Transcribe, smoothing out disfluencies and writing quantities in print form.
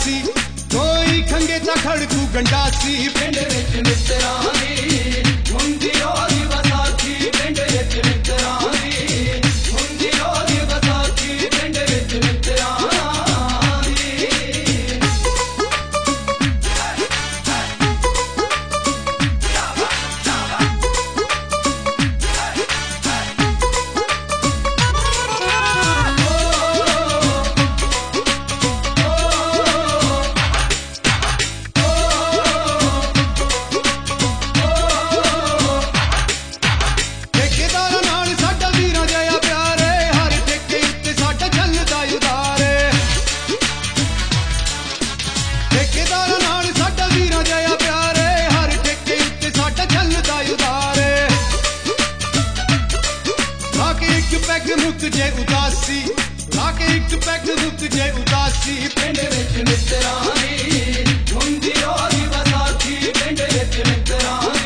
ਗੰਡਾਸੀ ਕੋਈ ਖੰਗੇ ਤਾਂ ਖੜਕੂ ਗੰਡਾਸੀ ਪਿੰਡ ਵਿੱਚ ਮਿੱਤਰਾਂ ਦੀ ਹੁੰਦੀ ਰੋਜ਼ ਵਿਸਾਖੀ ਪਿੰਡ ਵਿੱਚ ਮਿੱਤਰਾਂ ਦੀ ਹੁੰਦੀ ਰੋਜ਼ ਵਿਸਾਖੀ ਪਿੰਡ ਵਿੱਚ ਮਿੱਤਰਾਂ ਦੀ ਮੁੱਕ ਜੇ ਉਦਾਸੀ ਲਾ ਕੇ ਇੱਕ ਪੈਗ ਮੁੱਕ ਜੇ ਉਦਾਸੀ ਪਿੰਡ ਵਿੱਚ ਮਿੱਤਰਾਂ ਦੀ ਹੁੰਦੀ ਰੋਜ਼ ਵਿਸਾਖੀ ਪਿੰਡ ਵਿੱਚ ਮਿੱਤਰਾਂ